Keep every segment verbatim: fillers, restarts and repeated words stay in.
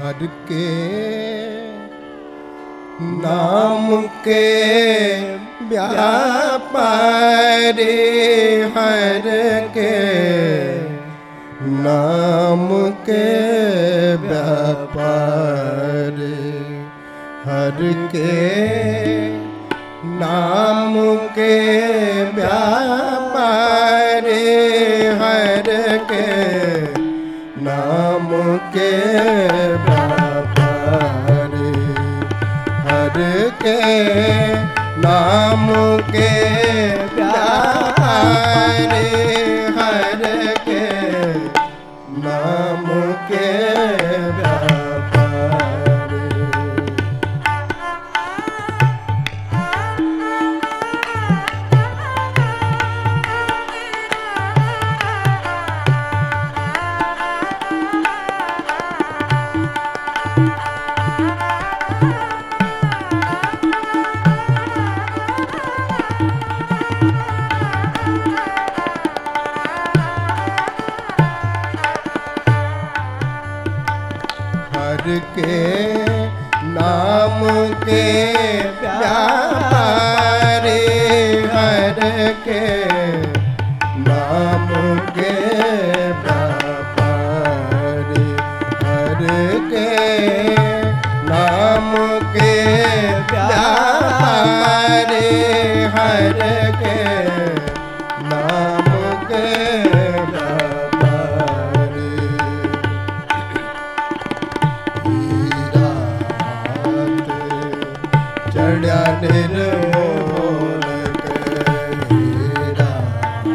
हर के नाम के व्यापारी, हर के नाम के व्यापारी, हर के नाम के व्यापारी, हर के नाम के व्यापारी, हर के नाम के व्यापारी, हर के नाम के व्यापारी। हर के नाम के व्यापारी, हर के नाम के व्यापारी, हर के नाम के व्यापारी, हर के नाम के चढ़ा निर्मोल हीरा,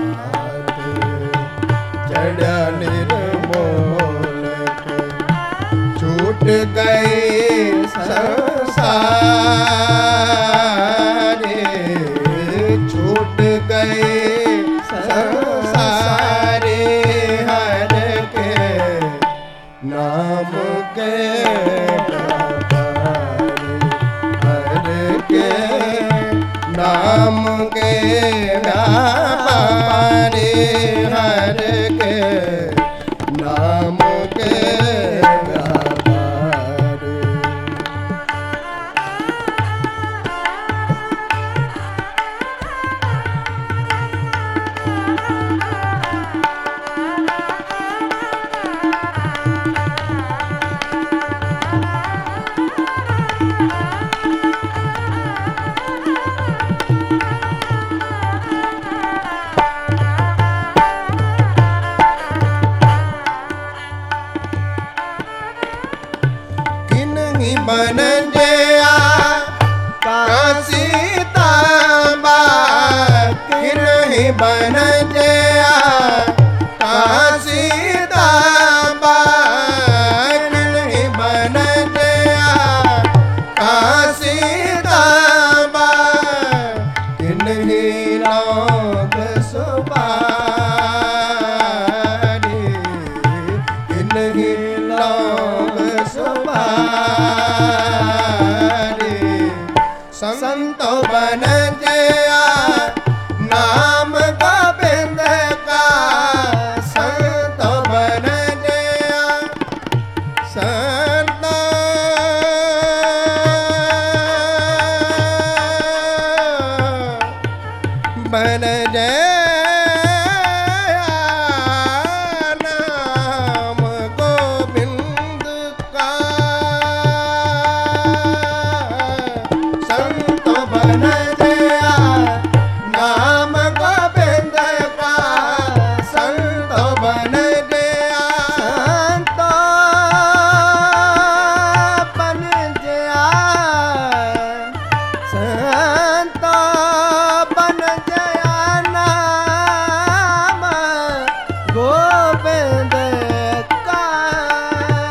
चढ़ा निर्मोल छूट गए संसारे, छूट गए संसारे, हर के नाम के नाम के व्यापारी, हर के नाम के व्यापारी। बन जया काशी तांबा, किन्हीं बन जया काशी तांबा, किन्हीं बन जया काशी तांबा, किन्हीं लोग सुपारी, किन्हीं लोग सुपारी, संत बन जया नाम गोविंद का, संत बन जया संत बन जया नाम गोविंद का, संत बन जया नाम गोविंद का, संत बन जया संत बन जया संत बन जया नाम गोविंद का।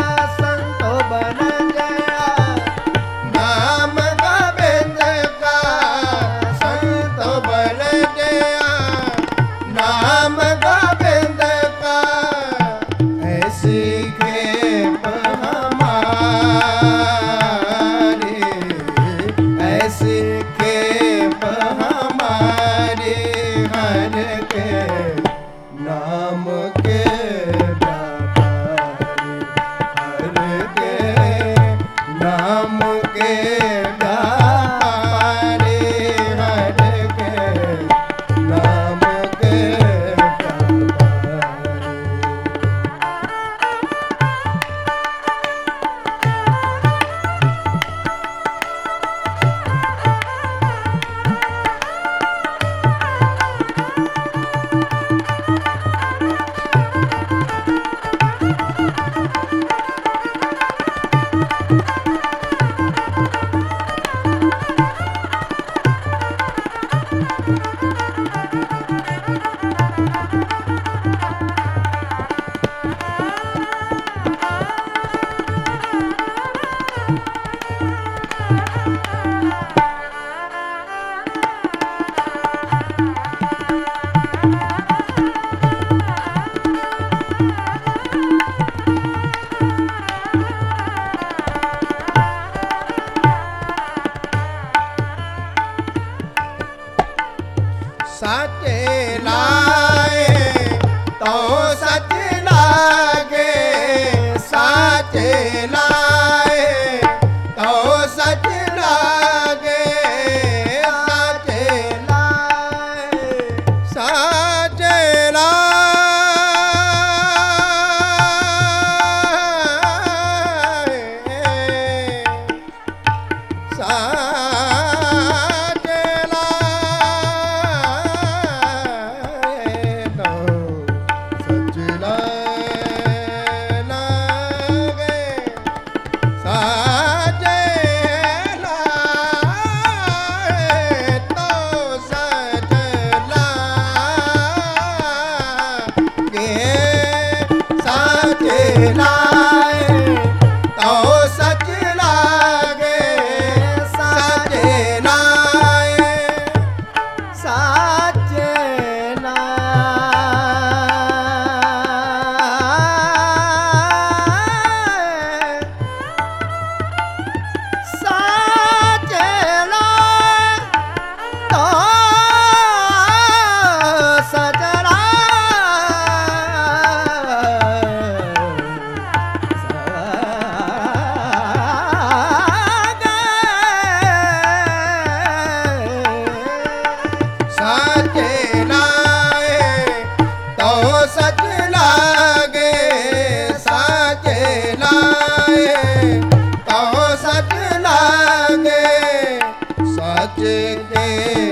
के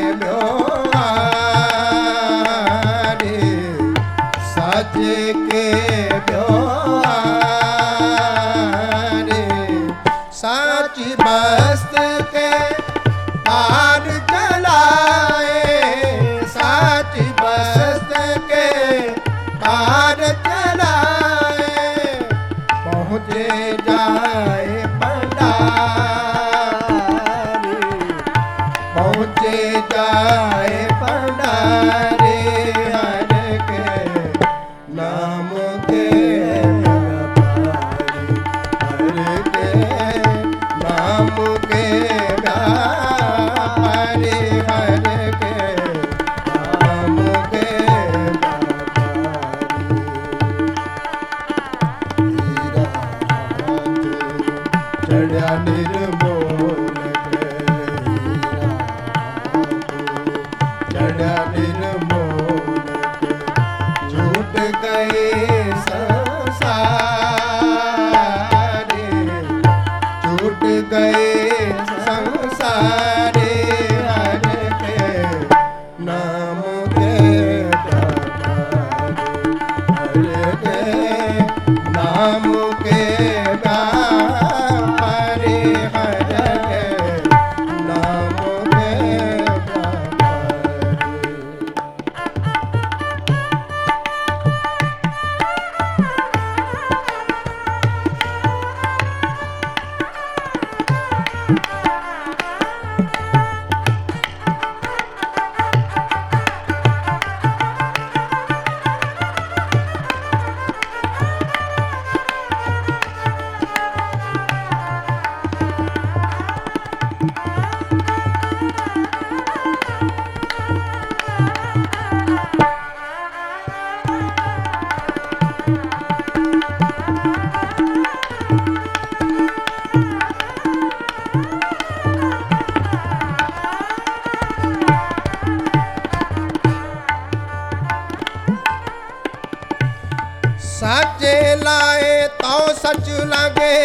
ब्योहारी सच के ब्योहारी साची बस्त के पार चलाए साची बस्त के पार चलाए पहुँचे जाए पंडारी पहुँचे जाए पंडारी हर के नाम के व्यापारी हर के नाम के व्यापारी हर के नाम के व्यापारी चढ़ा निर्मोल चढ़ा निर्मोल छूट गए संसारे छूट गए संसारे हर के नाम के व्यापारी हर के नाम के व्यापारी हर के नाम के व्यापारी साचे लाए तो सच लगे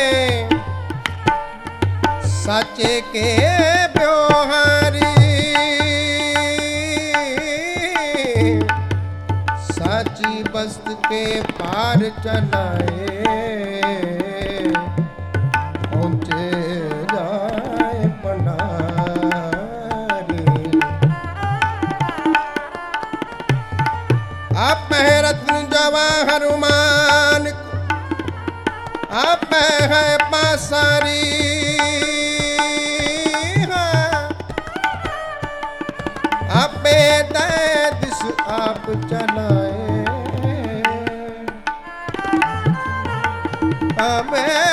साचे के ब्योहारी साची बस्त के पार चलाए पहुँचे जाए पंडारी आप है रत्न जवाहर मान आप है पासारी आप दिस आप चलाए अब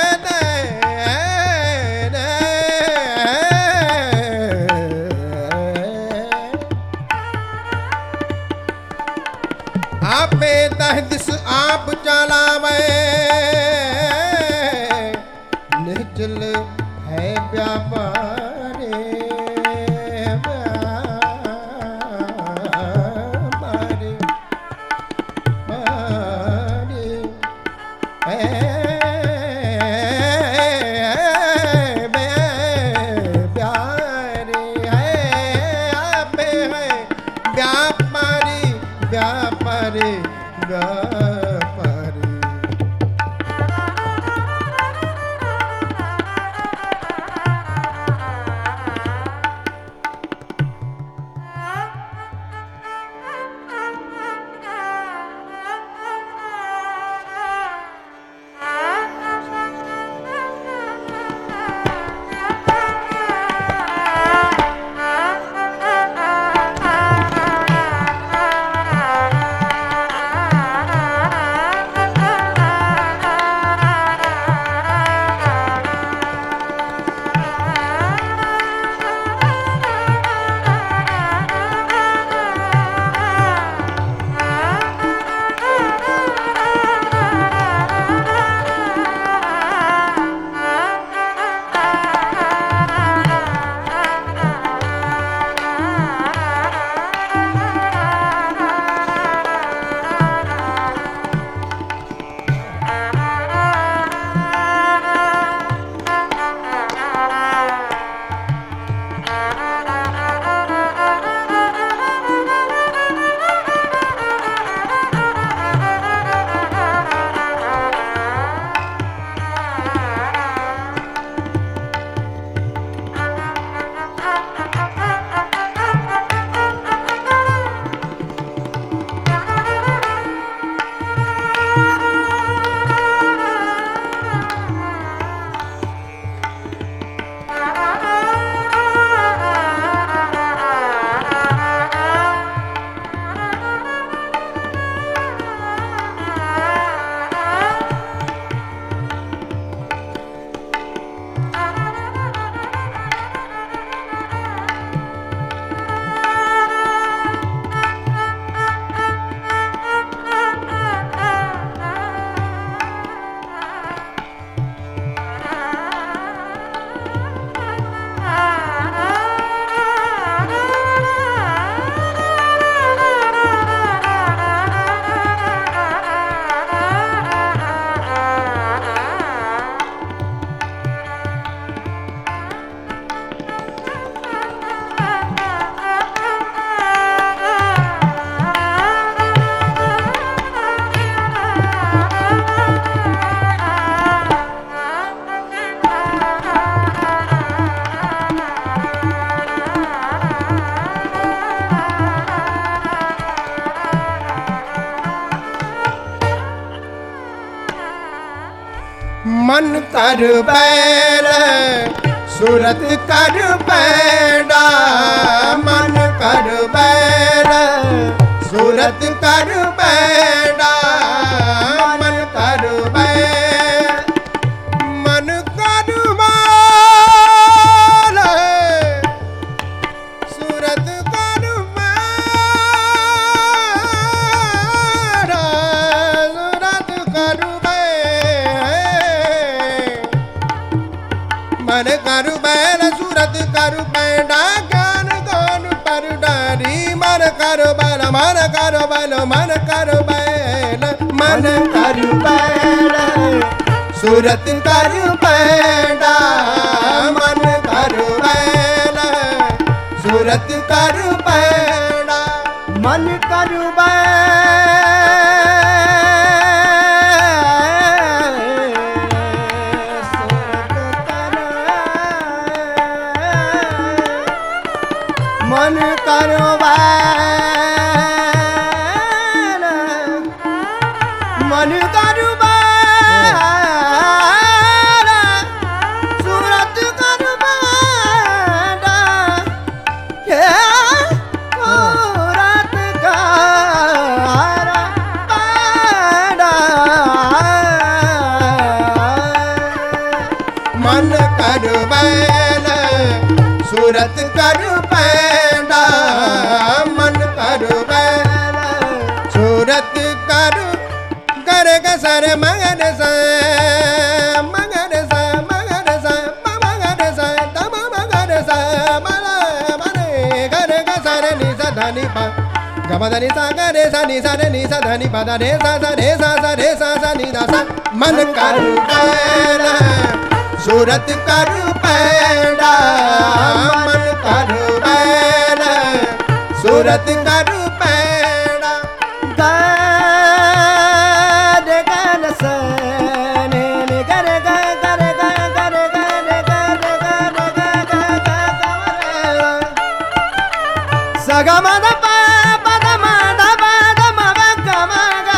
आप दिस आप चलावे निचल है व्यापारी व्यापारी व्यापारी है व्यापारी है आप है व्यापारी व्यापारी व्यापारी मन कर बैल सूरत कर पैड़ा, मन कर बैल सूरत कर पैड़ा, मन कर बैल मन कर बैल सूरत कर पैड़ा, सूरत कर मन करु बैल सूरत करु पैड़ा, ज्ञान गौन पर डारी, मन करु बैल मन करु बैल मन करु बैल मन करु बैल सूरत करु पैड़ा, मन करु बैल सूरत करु पैड़ा, मन करु बैल मन करो बैल मन करो बैल सूरत करो बैला, हे सूरत करो बैला, मन करु बैल सूरत करु पैड़ा, मन करु बैल सूरत करु कर सर मगन स मगन स मगन स मगन स तम मगन स मन मने कर सर नि स धनि प गम धनि सा रे सा नि सा रे नि सा धनि प रे सा सा रे सा सा रे सा सा नि दा सा, मन करु बैल सूरत करु पैड़ा, मन करु बैल सूरत करु पैड़ा, गर गन सने ने गर ग गर ग गर ग गर ग ग ग सग म द प प द म द प द म ग ग म ग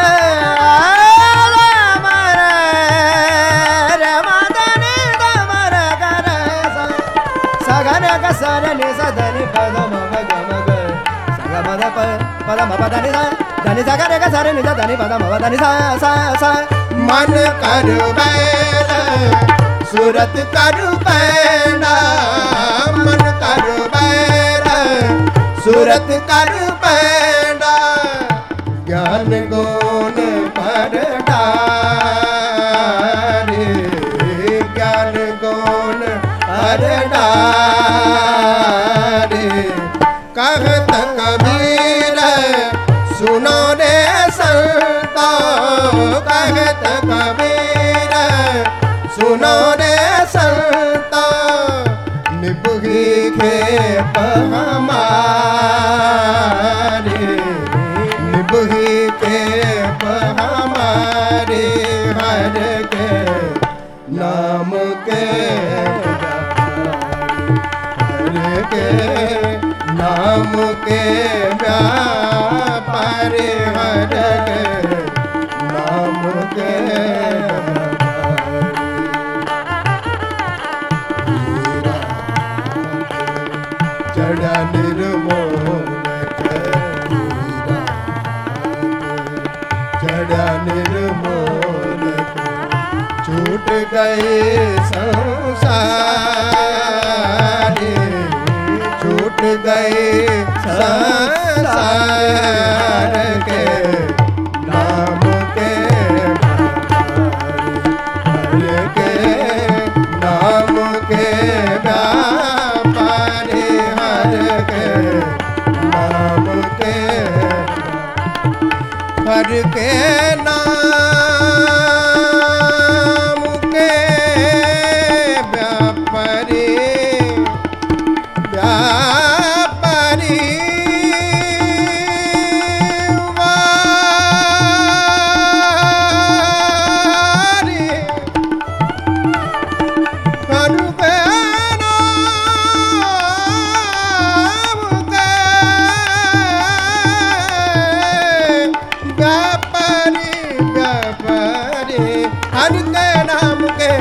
र म र र म द नि द म र ग र स ग न ग स र नि स ध नि प द म ग ग म ग सग म द प प द म प द नि स ध नि स ग रे ग स र नि द ध नि प द म प द नि स स स मन करु बैल सूरत करु पैड़ा, मन करु बैल सूरत करु पैड़ा, ज्ञान गुण पर डारे, ज्ञान गुण पर डारे, कहत कबीर सुनो रे संतो, कहत कबीर सुनो रे संतो, निपुगी खेप हमारे, निपुगी खेप हमारे, हर के नाम के हर के नाम के व्यापारी, हर के नाम के चढ़ा निर्मोल चढ़ा निर्मोल छूट गए संसार, छूट गए संसार के नाम के हर के नाम के व्यापारी, हर के नाम के हर के नाम के व्यापारी, व्यापारी वारी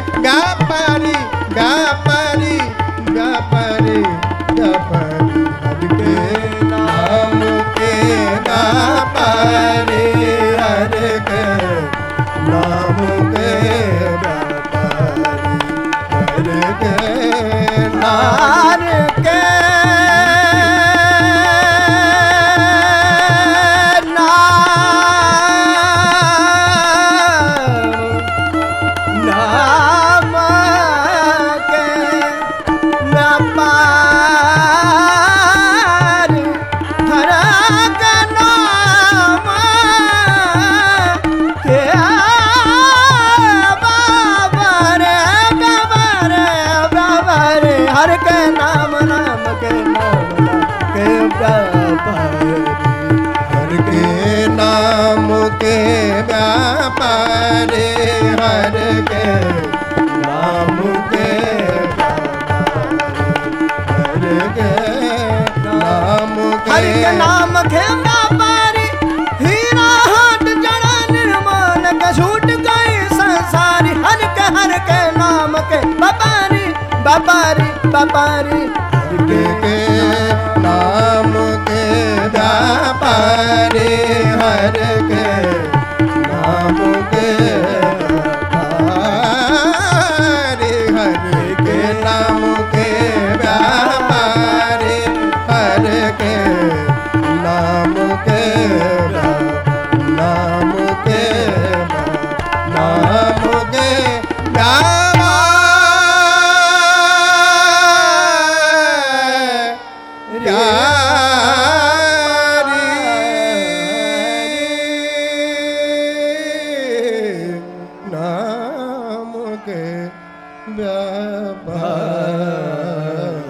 व्यापारी व्यापारी व्यापारी व्यापारी हर के नाम के व्यापारी हर के नाम के व्यापारी हर के नाम के हर के नाम नाम के नाम के व्यापारी हर के नाम के व्यापारी हर के नाम के व्यापारी हर के नाम हर के नाम के व्यापारी हीरा हाट जड़ा निर्माण के छूट गई संसारी हर के हर के नाम के व्यापारी व्यापारी व्यापारी हर के के नाम के व्यापारी हर के नाम के व्यापारी हर के नाम के व्यापारी हर के नाम के नाम के नाम के नाम के व्यापार